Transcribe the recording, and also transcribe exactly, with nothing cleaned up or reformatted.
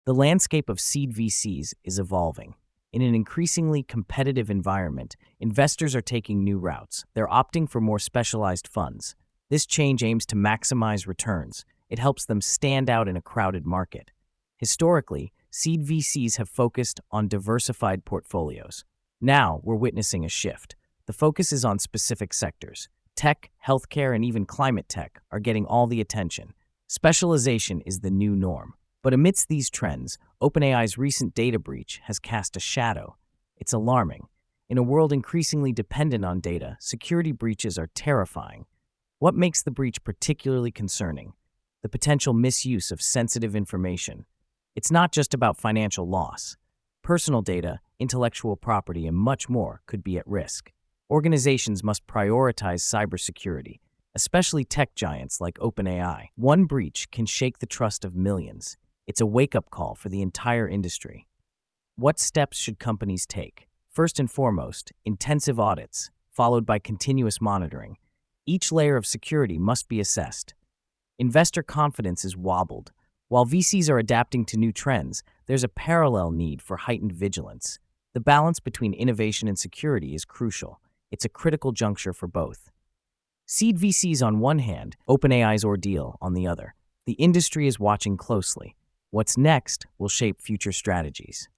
The landscape of seed V Cs is evolving. In an increasingly competitive environment, investors are taking new routes. They're opting for more specialized funds. This change aims to maximize returns. It helps them stand out in a crowded market. Historically, seed V Cs have focused on diversified portfolios. Now, we're witnessing a shift. The focus is on specific sectors. Tech, healthcare, and even climate tech are getting all the attention. Specialization is the new norm. But amidst these trends, OpenAI's recent data breach has cast a shadow. It's alarming. In a world increasingly dependent on data, security breaches are terrifying. What makes the breach particularly concerning? The potential misuse of sensitive information. It's not just about financial loss. Personal data, intellectual property, and much more could be at risk. Organizations must prioritize cybersecurity, especially tech giants like OpenAI. One breach can shake the trust of millions. It's a wake-up call for the entire industry. What steps should companies take? First and foremost, intensive audits, followed by continuous monitoring. Each layer of security must be assessed. Investor confidence is wobbled. While V Cs are adapting to new trends, there's a parallel need for heightened vigilance. The balance between innovation and security is crucial. It's a critical juncture for both. Seed V Cs on one hand, OpenAI's ordeal on the other. The industry is watching closely. What's next will shape future strategies.